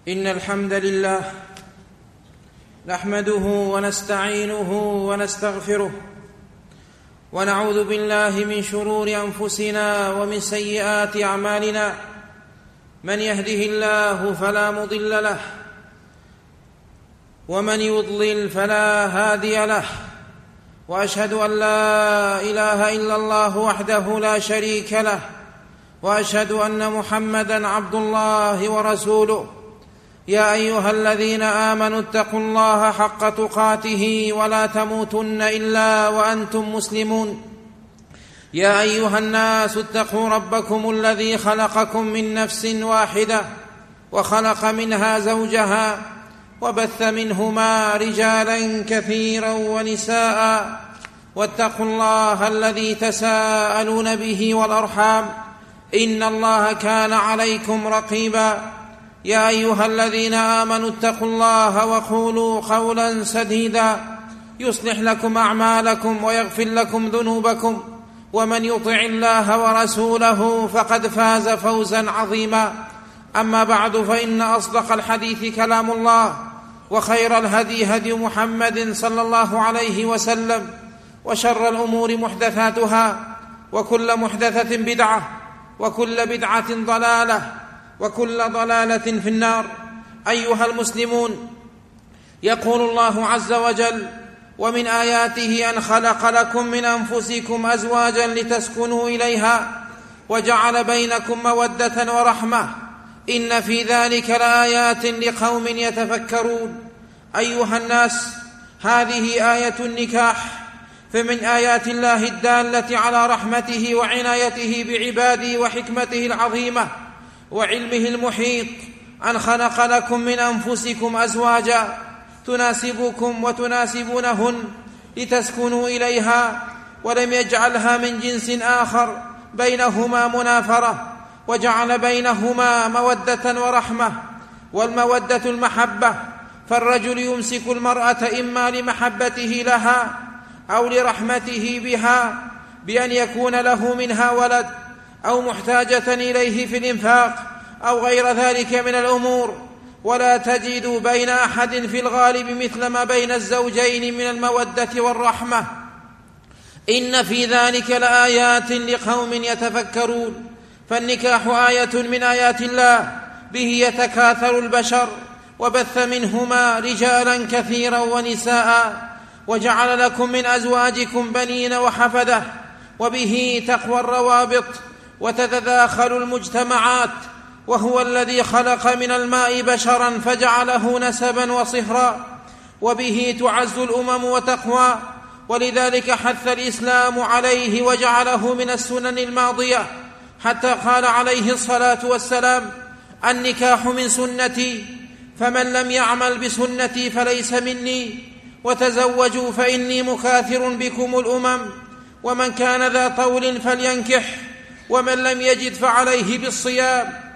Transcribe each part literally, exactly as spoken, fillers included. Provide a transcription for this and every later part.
إن الحمد لله نحمده ونستعينه ونستغفره ونعوذ بالله من شرور أنفسنا ومن سيئات أعمالنا. من يهده الله فلا مضل له ومن يضلل فلا هادي له، وأشهد أن لا إله إلا الله وحده لا شريك له، وأشهد أن محمدًا عبد الله ورسوله. يا أيها الذين آمنوا اتقوا الله حق تقاته ولا تموتن إلا وأنتم مسلمون. يا أيها الناس اتقوا ربكم الذي خلقكم من نفس واحدة وخلق منها زوجها وبث منهما رجالا كثيرا ونساء، واتقوا الله الذي تساءلون به والأرحام إن الله كان عليكم رقيبا. يا أيها الذين آمنوا اتقوا الله وقولوا قولا سديدا يصلح لكم أعمالكم ويغفر لكم ذنوبكم، ومن يطع الله ورسوله فقد فاز فوزا عظيما. أما بعد، فإن أصدق الحديث كلام الله، وخير الهدي هدي محمد صلى الله عليه وسلم، وشر الأمور محدثاتها، وكل محدثة بدعة، وكل بدعة ضلالة، وكل ضلالة في النار. أيها المسلمون، يقول الله عز وجل: ومن آياته أن خلق لكم من أنفسكم أزواجا لتسكنوا إليها وجعل بينكم مودة ورحمة إن في ذلك لآيات لقوم يتفكرون. أيها الناس، هذه آية النكاح، فمن آيات الله الدالة على رحمته وعنايته بعباده وحكمته العظيمة وعلمه المحيط أن خلق لكم من أنفسكم أزواجا تناسبكم وتناسبونهن لتسكنوا إليها، ولم يجعلها من جنس آخر بينهما منافرة، وجعل بينهما مودة ورحمة. والمودة المحبة، فالرجل يمسك المرأة إما لمحبته لها أو لرحمته بها بأن يكون له منها ولد، أو محتاجة إليه في الإنفاق، أو غير ذلك من الأمور. ولا تجد بين أحد في الغالب مثل ما بين الزوجين من المودة والرحمة. إن في ذلك لآيات لقوم يتفكرون. فالنكاح آية من آيات الله، به يتكاثر البشر، وبث منهما رجالا كثيرا ونساء، وجعل لكم من أزواجكم بنين وحفدة، وبه تقوى الروابط وتتداخل المجتمعات. وهو الذي خلق من الماء بشرا فجعله نسبا وصهرا، وبه تعز الأمم وتقوى. ولذلك حث الإسلام عليه وجعله من السنن الماضية، حتى قال عليه الصلاة والسلام: النكاح من سنتي، فمن لم يعمل بسنتي فليس مني، وتزوجوا فإني مكاثر بكم الأمم، ومن كان ذا طول فلينكح، ومن لم يجد فعليه بالصيام،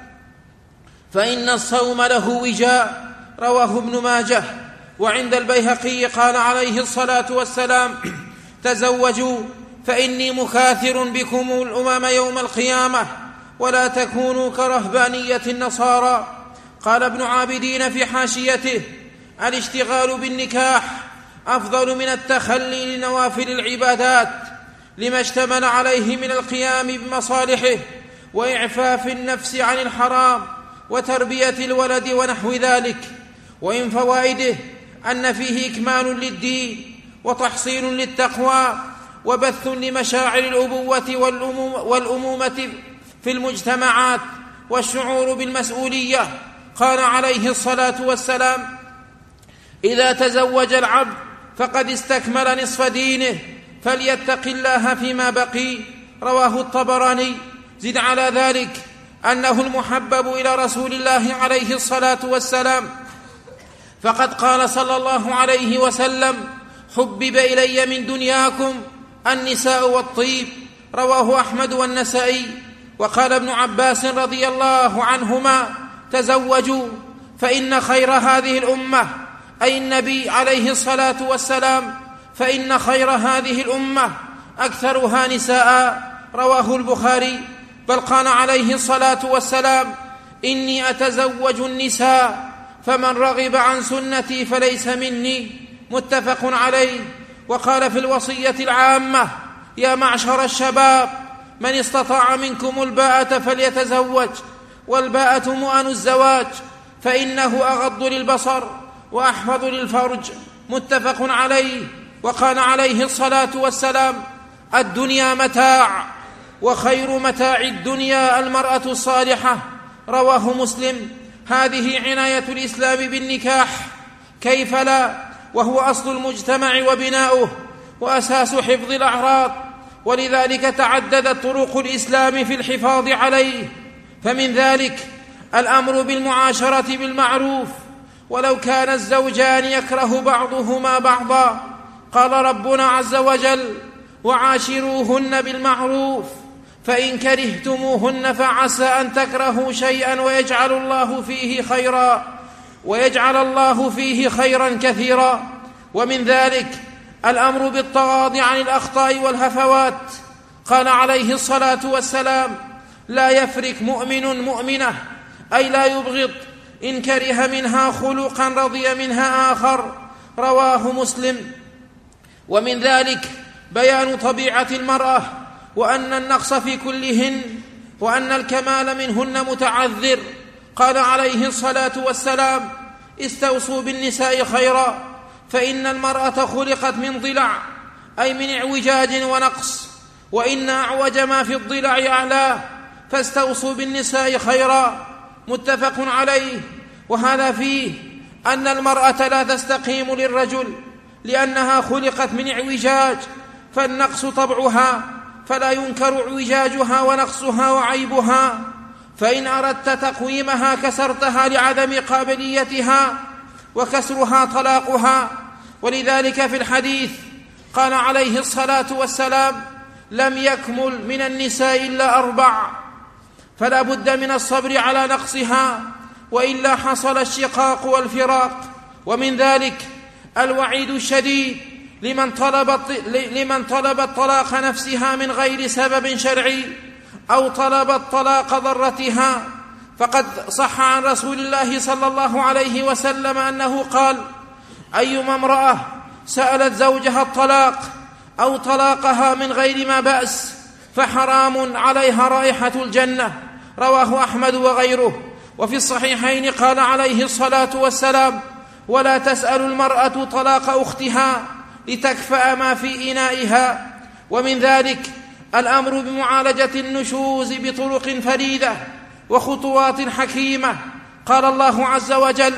فإن الصوم له وجاء. رواه ابن ماجه. وعند البيهقي قال عليه الصلاة والسلام: تزوجوا فإني مكاثر بكم الأمم يوم القيامة، ولا تكونوا كرهبانية النصارى. قال ابن عابدين في حاشيته: الاشتغال بالنكاح أفضل من التخلي لنوافل العبادات، لما اشتمل عليه من القيام بمصالحه وإعفاف النفس عن الحرام وتربية الولد ونحو ذلك. وإن فوائده أن فيه إكمال للدين وتحصيل للتقوى وبث لمشاعر الأبوة والأمومة في المجتمعات والشعور بالمسؤولية. قال عليه الصلاة والسلام: إذا تزوج العبد فقد استكمل نصف دينه، فليتق الله فيما بقي. رواه الطبراني. زد على ذلك أنه المحبب إلى رسول الله عليه الصلاة والسلام، فقد قال صلى الله عليه وسلم: حبب إلي من دنياكم النساء والطيب. رواه أحمد والنسائي. وقال ابن عباس رضي الله عنهما: تزوجوا فإن خير هذه الأمة، أي النبي عليه الصلاة والسلام، فإن خير هذه الأمة أكثرها نساء. رواه البخاري. بل قال عليه الصلاة والسلام: إني أتزوج النساء فمن رغب عن سنتي فليس مني، متفق عليه. وقال في الوصية العامة: يا معشر الشباب من استطاع منكم الباءة فليتزوج، والباءة مؤن الزواج، فإنه أغض للبصر وأحفظ للفرج، متفق عليه. وقال عليه الصلاة والسلام: الدنيا متاع، وخير متاع الدنيا المرأة الصالحة، رواه مسلم. هذه عناية الإسلام بالنكاح، كيف لا، وهو أصل المجتمع وبناؤه وأساس حفظ الأعراض، ولذلك تعددت طرق الإسلام في الحفاظ عليه. فمن ذلك الأمر بالمعاشرة بالمعروف، ولو كان الزوجان يكره بعضهما بعضا. قال ربنا عز وجل: وعاشروهن بالمعروف فإن كرهتموهن فعسى أن تكرهوا شيئا ويجعل الله فيه خيرا ويجعل الله فيه خيرا كثيرا. ومن ذلك الأمر بالتغاضي عن الأخطاء والهفوات. قال عليه الصلاة والسلام: لا يفرك مؤمن مؤمنة، أي لا يبغض إن كره منها خلقا رضي منها آخر، رواه مسلم. ومن ذلك بيان طبيعة المرأة، وأن النقص في كلهن، وأن الكمال منهن متعذر. قال عليه الصلاة والسلام: استوصوا بالنساء خيرا، فإن المرأة خلقت من ضلع، أي من اعوجاج ونقص، وإن أعوج ما في الضلع أعلاه، فاستوصوا بالنساء خيرا، متفق عليه. وهذا فيه أن المرأة لا تستقيم للرجل لأنها خلقت من اعوجاج، فالنقص طبعها، فلا ينكر اعوجاجها ونقصها وعيبها، فإن أردت تقويمها كسرتها لعدم قابليتها، وكسرها طلاقها. ولذلك في الحديث قال عليه الصلاة والسلام: لم يكمل من النساء إلا أربع، فلا بد من الصبر على نقصها، وإلا حصل الشقاق والفراق. ومن ذلك الوعيد الشديد لمن طلبت, لمن طلبت طلاق نفسها من غير سبب شرعي، أو طلبت طلاق ضرتها. فقد صح عن رسول الله صلى الله عليه وسلم أنه قال: أيما امرأة سألت زوجها الطلاق أو طلاقها من غير ما بأس فحرام عليها رائحة الجنة، رواه أحمد وغيره. وفي الصحيحين قال عليه الصلاة والسلام: ولا تسأل المرأة طلاق أختها لتكفأ ما في إنائها. ومن ذلك الأمر بمعالجة النشوز بطرق فريدة وخطوات حكيمة. قال الله عز وجل: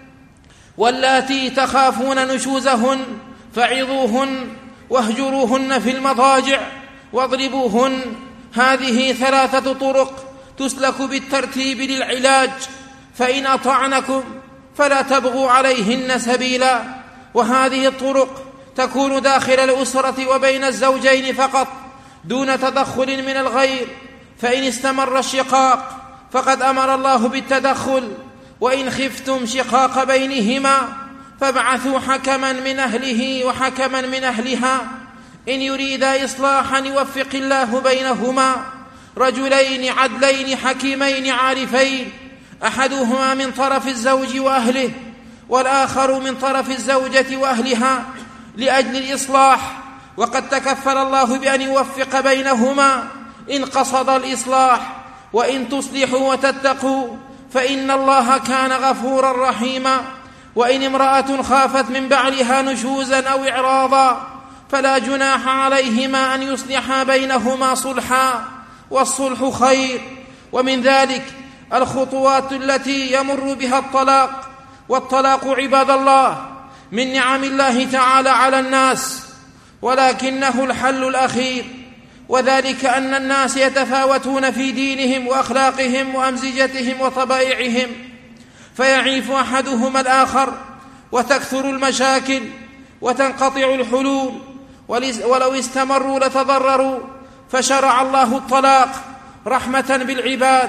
واللاتي تخافون نشوزهن فعظوهن واهجروهن في المضاجع واضربوهن. هذه ثلاثة طرق تسلك بالترتيب للعلاج، فإن أطعنكم فلا تبغوا عليهن سبيلا. وهذه الطرق تكون داخل الأسرة وبين الزوجين فقط، دون تدخل من الغير. فإن استمر الشقاق فقد أمر الله بالتدخل: وإن خفتم شقاق بينهما فابعثوا حكما من أهله وحكما من أهلها إن يريدا إصلاحا يوفق الله بينهما، رجلين عدلين حكيمين عارفين، أحدهما من طرف الزوج وأهله والآخر من طرف الزوجة وأهلها، لأجل الإصلاح. وقد تكفل الله بأن يوفق بينهما إن قصد الإصلاح. وإن تصلحوا وتتقوا فإن الله كان غفورا رحيما. وإن امرأة خافت من بعلها نشوزا أو إعراضا فلا جناح عليهما أن يصلحا بينهما صلحا، والصلح خير. ومن ذلك الخطوات التي يمر بها الطلاق. والطلاق عباد الله من نعم الله تعالى على الناس، ولكنه الحل الأخير، وذلك أن الناس يتفاوتون في دينهم وأخلاقهم وأمزجتهم وطبائعهم، فيعيف أحدهما الآخر وتكثر المشاكل وتنقطع الحلول، ولو استمروا لتضرروا. فشرع الله الطلاق رحمة بالعباد.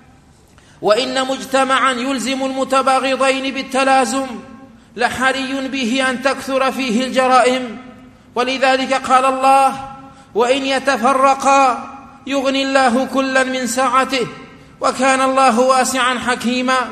وإن مجتمعا يلزم المتباغضين بالتلازم لحري به أن تكثر فيه الجرائم. ولذلك قال الله: وإن يتفرقا يغني الله كلا من سعته وكان الله واسعا حكيما.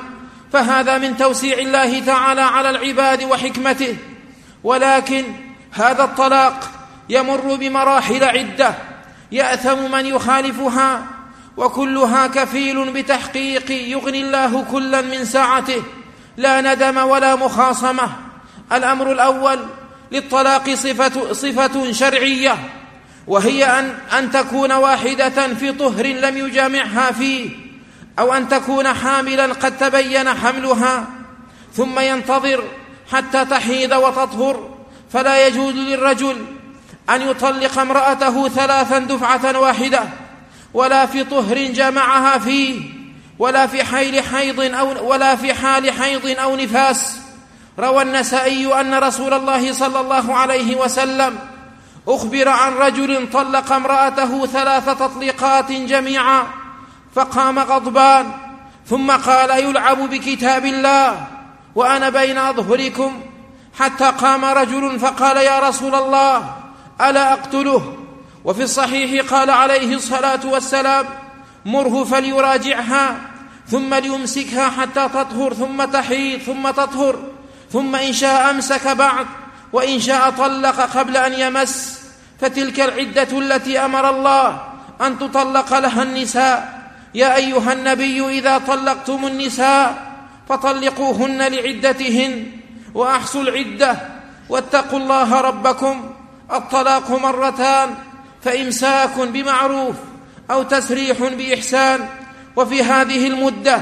فهذا من توسيع الله تعالى على العباد وحكمته. ولكن هذا الطلاق يمر بمراحل عدة يأثم من يخالفها، وكلها كفيل بتحقيق يغني الله كلا من سعته، لا ندم ولا مخاصمة. الأمر الأول للطلاق صفة, صفة شرعية، وهي أن, أن تكون واحدة في طهر لم يجامعها فيه، أو أن تكون حاملا قد تبين حملها ثم ينتظر حتى تحيض وتطهر. فلا يجوز للرجل أن يطلق امرأته ثلاثا دفعة واحدة، ولا في طهر جمعها فيه، ولا في حيل حيض أو ولا في حال حيض أو نفاس. روى النسائي أن رسول الله صلى الله عليه وسلم أخبر عن رجل طلق امرأته ثلاث تطليقات جميعا، فقام غضبان ثم قال: يلعب بكتاب الله وأنا بين أظهركم. حتى قام رجل فقال: يا رسول الله ألا أقتله؟ وفي الصحيح قال عليه الصلاة والسلام: مره فليراجعها ثم ليمسكها حتى تطهر ثم تحيض ثم تطهر، ثم إن شاء أمسك بعد، وإن شاء طلق قبل أن يمس. فتلك العدة التي أمر الله أن تطلق لها النساء. يا أيها النبي إذا طلقتم النساء فطلقوهن لعدتهن وأحصوا العدة واتقوا الله ربكم. الطلاق مرتان، فإمساك بمعروف أو تسريح بإحسان. وفي هذه المدة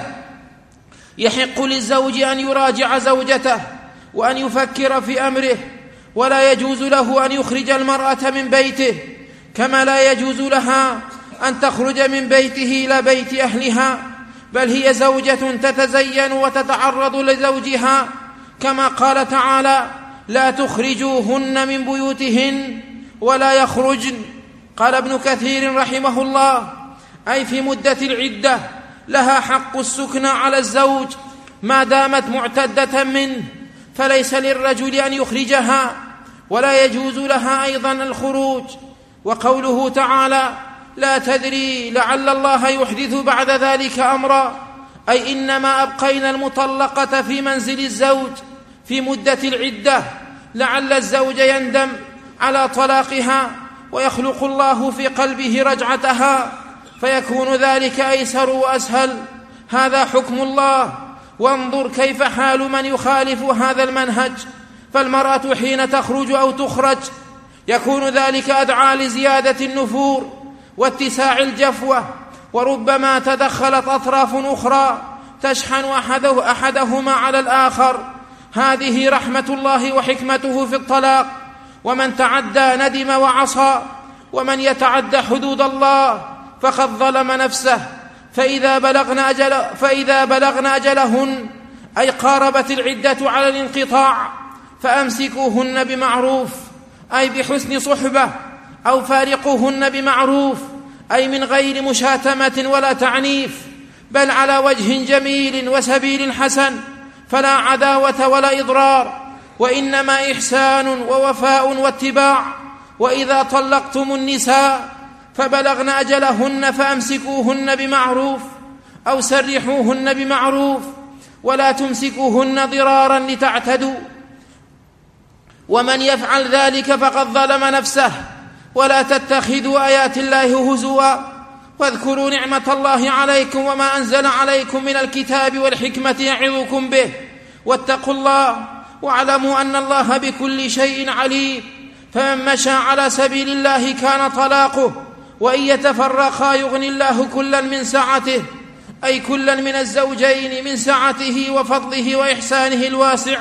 يحق للزوج أن يراجع زوجته وأن يفكر في أمره، ولا يجوز له أن يخرج المرأة من بيته، كما لا يجوز لها أن تخرج من بيته إلى بيت أهلها، بل هي زوجة تتزين وتتعرض لزوجها، كما قال تعالى: لا تخرجوهن من بيوتهن ولا يخرجن. قال ابن كثير رحمه الله: أي في مدة العدة لها حق السكنى على الزوج ما دامت معتدة منه، فليس للرجل أن يخرجها، ولا يجوز لها أيضا الخروج. وقوله تعالى: لا تدري لعل الله يحدث بعد ذلك أمرا، أي إنما أبقينا المطلقة في منزل الزوج في مدة العدة لعل الزوج يندم على طلاقها ويخلق الله في قلبه رجعتها، فيكون ذلك أيسر وأسهل. هذا حكم الله. وانظر كيف حال من يخالف هذا المنهج. فالمرأة حين تخرج أو تخرج يكون ذلك أدعى لزيادة النفور واتساع الجفوة، وربما تدخلت أطراف أخرى تشحن أحده أحدهما على الآخر. هذه رحمة الله وحكمته في الطلاق. ومن تعدى ندم وعصى، ومن يتعدى حدود الله فقد ظلم نفسه. فإذا بلغن أجل فإذا بلغن أجلهن، أي قاربت العدة على الانقطاع، فأمسكوهن بمعروف، أي بحسن صحبة، أو فارقوهن بمعروف، أي من غير مشاتمة ولا تعنيف، بل على وجه جميل وسبيل حسن، فلا عداوة ولا إضرار، وإنما إحسان ووفاء واتباع. وإذا طلقتم النساء فبلغن أجلهن فأمسكوهن بمعروف أو سرحوهن بمعروف، ولا تمسكوهن ضرارا لتعتدوا، ومن يفعل ذلك فقد ظلم نفسه. ولا تتخذوا آيات الله هزوا، واذكروا نعمة الله عليكم وما أنزل عليكم من الكتاب والحكمة يعظكم به، واتقوا الله واعلموا أن الله بكل شيء عليم. فمن مشى على سبيل الله كان طلاقه، وإن يتفرقا يغني الله كلا من سعته، أي كلا من الزوجين من سعته وفضله وإحسانه الواسع.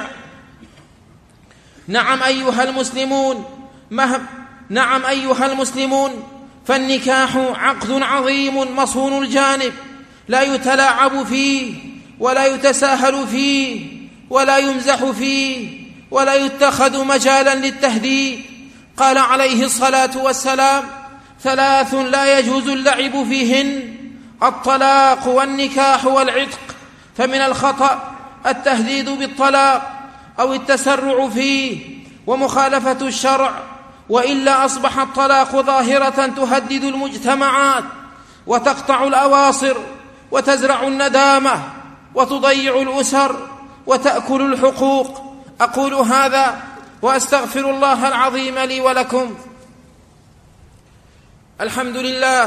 نعم أيها المسلمون مهم نعم أيها المسلمون فالنكاح عقد عظيم مصون الجانب، لا يتلاعب فيه ولا يتساهل فيه ولا يمزح فيه ولا يتخذ مجالا للتهديد. قال عليه الصلاة والسلام: ثلاث لا يجوز اللعب فيهن: الطلاق والنكاح والعتق. فمن الخطأ التهديد بالطلاق أو التسرع فيه ومخالفة الشرع، وإلا أصبح الطلاق ظاهرة تهدد المجتمعات وتقطع الأواصر وتزرع الندامة. وتضيع الأسر وتأكل الحقوق. أقول هذا وأستغفر الله العظيم لي ولكم. الحمد لله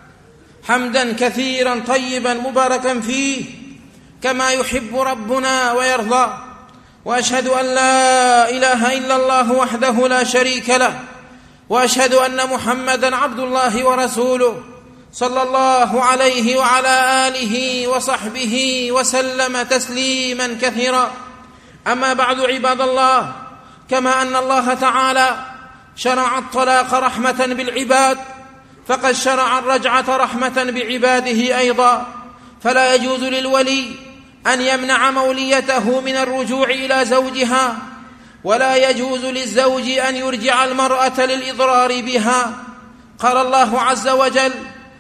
حمدا كثيرا طيبا مباركا فيه كما يحب ربنا ويرضى، وأشهد أن لا إله إلا الله وحده لا شريك له، وأشهد أن محمدا عبد الله ورسوله صلى الله عليه وعلى آله وصحبه وسلم تسليما كثيرا. أما بعد عباد الله، كما أن الله تعالى شرع الطلاق رحمة بالعباد، فقد شرع الرجعة رحمة بعباده أيضا، فلا يجوز للولي أن يمنع موليته من الرجوع إلى زوجها، ولا يجوز للزوج أن يرجع المرأة للإضرار بها. قال الله عز وجل: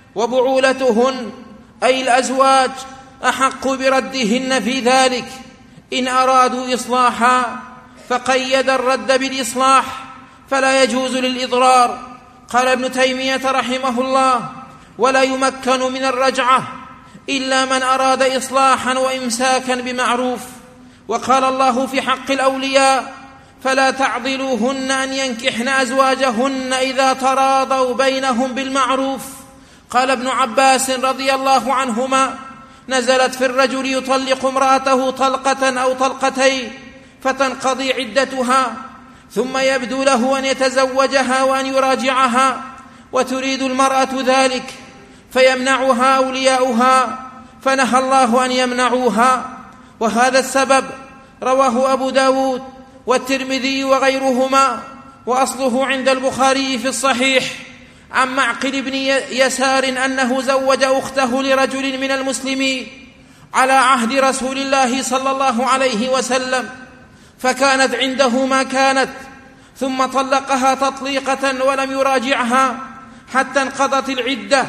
وبعولتهن أي الأزواج أحق بردهن في ذلك إن أرادوا إصلاحا، فقيد الرد بالإصلاح، فلا يجوز للإضرار. قال ابن تيمية رحمه الله: ولا يمكن من الرجعة إلا من أراد إصلاحا وإمساكا بمعروف. وقال الله في حق الأولياء: فلا تعضلوهن أن ينكحن أزواجهن إذا تراضوا بينهم بالمعروف. قال ابن عباس رضي الله عنهما: نزلت في الرجل يطلق امرأته طلقة أو طلقتين فتنقضي عدتها، ثم يبدو له أن يتزوجها وأن يراجعها، وتريد المرأة ذلك فيمنعها أولياؤها، فنهى الله أن يمنعوها. وهذا السبب رواه أبو داود والترمذي وغيرهما، وأصله عند البخاري في الصحيح عن معقل بن يسار أنه زوج أخته لرجل من المسلمين على عهد رسول الله صلى الله عليه وسلم، فكانت عنده ما كانت، ثم طلقها تطليقة ولم يراجعها حتى انقضت العدة،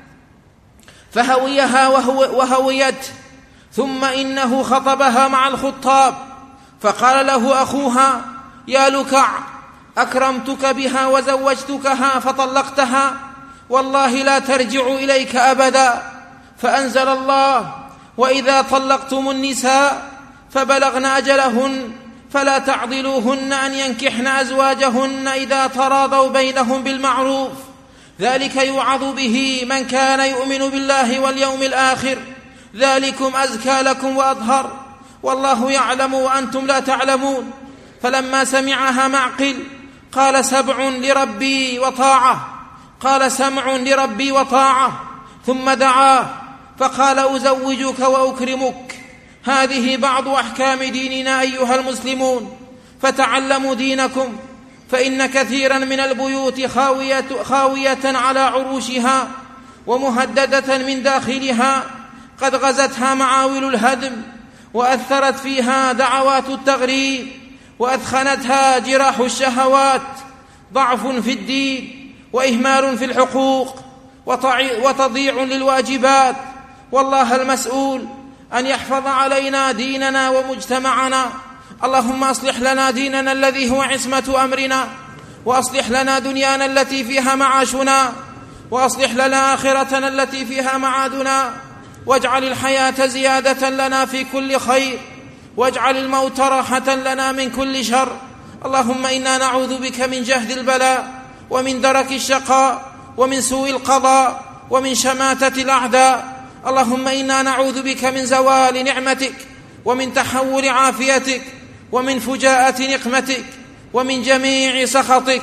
فهويها وهو وهويت، ثم إنه خطبها مع الخطاب، فقال له أخوها: يا لكع، أكرمتك بها وزوجتكها فطلقتها، والله لا ترجع إليك أبدا. فأنزل الله: وإذا طلقتم النساء فبلغن أجلهن فلا تعضلوهن أن ينكحن أزواجهن إذا تراضوا بينهم بالمعروف، ذلك يوعظ به من كان يؤمن بالله واليوم الآخر، ذلكم أزكى لكم وأطهر، والله يعلم وأنتم لا تعلمون. فلما سمعها معقل قال: سبع لربي وطاعة قال سمع لربي وطاعة ثم دعاه فقال: أزوجك وأكرمك. هذه بعض أحكام ديننا أيها المسلمون، فتعلموا دينكم، فإن كثيرا من البيوت خاوية, خاوية على عروشها ومهددة من داخلها، قد غزتها معاول الهدم، وأثرت فيها دعوات التغريب، وأثخنتها جراح الشهوات، ضعف في الدين وإهمال في الحقوق وتضييع للواجبات. والله المسؤول أن يحفظ علينا ديننا ومجتمعنا. اللهم أصلح لنا ديننا الذي هو عصمة أمرنا، وأصلح لنا دنيانا التي فيها معاشنا، وأصلح لنا آخرتنا التي فيها معادنا، واجعل الحياة زيادة لنا في كل خير، واجعل الموت راحة لنا من كل شر. اللهم إنا نعوذ بك من جهد البلاء، ومن درك الشقاء، ومن سوء القضاء، ومن شماتة الأعداء. اللهم إنا نعوذ بك من زوال نعمتك، ومن تحول عافيتك، ومن فجاءة نقمتك، ومن جميع سخطك.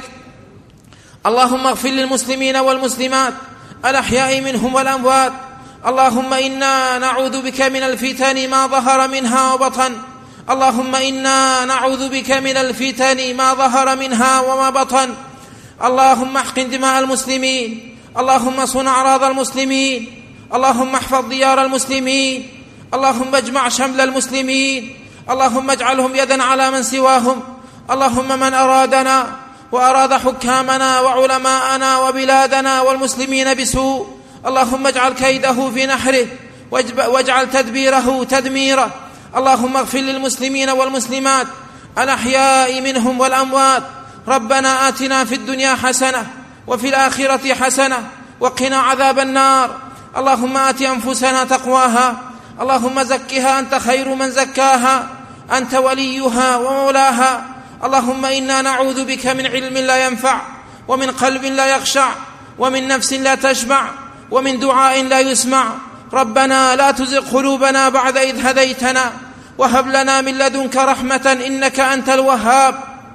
اللهم اغفر للمسلمين والمسلمات الأحياء منهم والأموات. اللهم إنا نعوذ بك من الفتن ما ظهر منها وبطن. اللهم إنا نعوذ بك من الفتن ما ظهر منها وما بطن. اللهم احقن دماء المسلمين، اللهم صن أعراض المسلمين، اللهم احفظ ديار المسلمين، اللهم اجمع شمل المسلمين، اللهم اجعلهم يدا على من سواهم. اللهم من أرادنا وأراد حكامنا وعلماءنا وبلادنا والمسلمين بسوء، اللهم اجعل كيده في نحره، واجعل تدبيره تدميره. اللهم اغفر للمسلمين والمسلمات الأحياء منهم والأموات. ربنا آتنا في الدنيا حسنة وفي الآخرة حسنة وقنا عذاب النار. اللهم آت أنفسنا تقواها اللهم زكها أنت خير من زكاها، أنت وليها ومولاها. اللهم إنا نعوذ بك من علم لا ينفع، ومن قلب لا يخشع، ومن نفس لا تشبع، ومن دعاء لا يسمع. ربنا لا تزغ قلوبنا بعد إذ هديتنا، وهب لنا من لدنك رحمة إنك أنت الوهاب.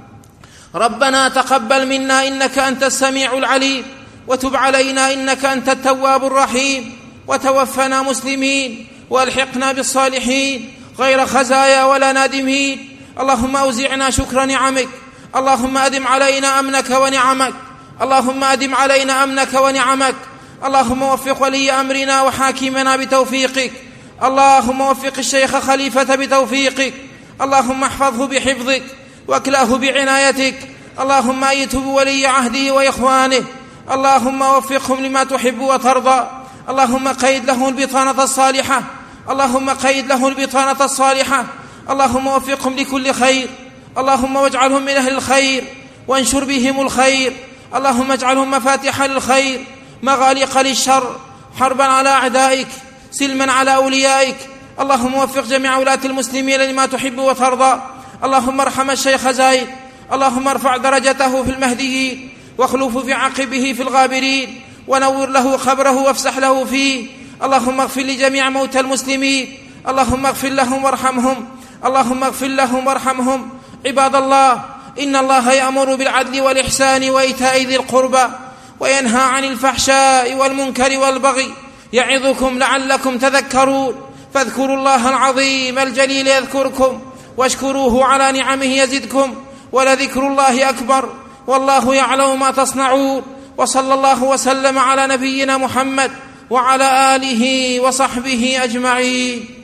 ربنا تقبل منا إنك أنت السميع العليم، وتب علينا إنك أنت التواب الرحيم، وتوفنا مسلمين والحقنا بالصالحين غير خزايا ولا نادمين. اللهم أوزعنا شكر نعمك، اللهم أدم علينا أمنك ونعمك، اللهم أدم علينا أمنك ونعمك. اللهم وفق ولي أمرنا وحاكمنا بتوفيقك، اللهم وفق الشيخ خليفة بتوفيقك، اللهم احفظه بحفظك واكلاه بعنايتك، اللهم أيده بولي عهده وإخوانه، اللهم وفقهم لما تحب وترضى. اللهم قيد له البطانة الصالحة، اللهم قيد له البطانة الصالحة، اللهم وفقهم لكل خير، اللهم واجعلهم من أهل الخير وانشر بهم الخير، اللهم اجعلهم مفاتيح للخير مغاليق للشر، حربا على أعدائك، سلما على أوليائك. اللهم وفق جميع ولاة المسلمين لما تحب وترضى. اللهم ارحم الشيخ زايد، اللهم ارفع درجته في المهديين، واخلف في عقبه في الغابرين، ونور له قبره وافسح له فيه. اللهم اغفر لجميع موتى المسلمين، اللهم اغفر لهم وارحمهم، اللهم اغفر لهم وارحمهم. عباد الله، إن الله يأمر بالعدل والإحسان وإيتاء ذي القربى، وينهى عن الفحشاء والمنكر والبغي، يعظكم لعلكم تذكرون. فاذكروا الله العظيم الجليل يذكركم، واشكروه على نعمه يزدكم، ولذكر الله أكبر، والله يعلم ما تصنعون. وصلى الله وسلم على نبينا محمد وعلى آله وصحبه أجمعين.